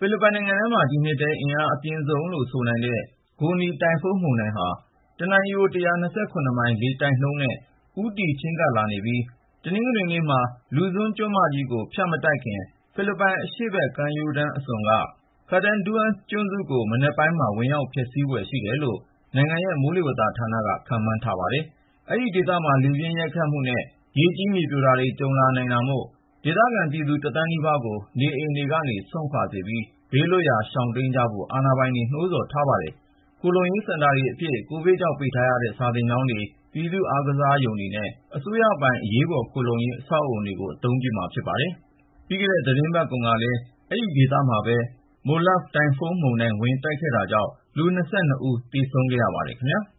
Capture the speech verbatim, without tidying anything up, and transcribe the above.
ဖိလစ်ပိုင်နိုင်ငံထဲမှာ ဒီနှစ်ထဲ အင်အားအပြင်းဆုံးလို့ဆိုနိုင်တဲ့ Goni တိုင်ဖုန်းမုန်တိုင်းဟာ တနာရီကို ၁၂၇ မိုင် လေတိုက်နှုန်းနဲ့ ဦးတည်ချဉ်းကပ်လာနေပြီး တနင်္ဂနွေနေ့မှာ Luzon ကျွန်းမကြီးကို ဖြတ်မတိုက်ခင် ဖိလစ်ပိုင်အရှေ့ဘက်ကမ်းရိုးတန်းအစွန်က Catanduanes ကျွန်းစုကို မနက်ပိုင်းမှာ ဝင်ရောက်ဖျက်ဆီးဖွယ်ရှိတယ်လို့ နိုင်ငံရဲ့ မိုးလေဝသဌာနက ခန့်မှန်းထားပါတယ်။ အဲဒီဒေသမှာ လေပြင်းရိုက်ခတ်မှုနဲ့ ရေကြီးမြေပြိုတာတွေ ကြုံလာနိုင်တာမို့ ဒေသခံပြည်သူ တသန်းနီးပါးကို နေအိမ်တွေကနေ စွန့်ခွာစေပြီး ဘေးလွတ်ရာ ရှောင်တိမ်းကြဖို့ အာဏာပိုင်တွေ နှိုးဆော်ထားပါတယ်။ ခိုလှုံရေးစင်တာတွေအဖြစ် ကိုဗစ်ကြောင့် ပိတ်ထားရတဲ့ စာသင်ကျောင်းတွေ၊ ပြည်သူ့အားကစားရုံတွေနဲ့ အစိုးရပိုင် အရေးပေါ်ခိုလှုံရေး အဆောက်အဦတွေကို အသုံးပြုမှာ ဖြစ်ပါတယ်။ ပြီးခဲ့တဲ့ သီတင်းပတ်ကုန်ကလည်း အဲဒီဒေသမှာပဲ Molave တိုင်ဖုန်းမုန်တိုင်း ဝင်တိုက်ခဲ့တာကြောင့် လူ ၂၂ ဦး သေဆုံးခဲ့ရပါတယ်ခင်ဗျာ။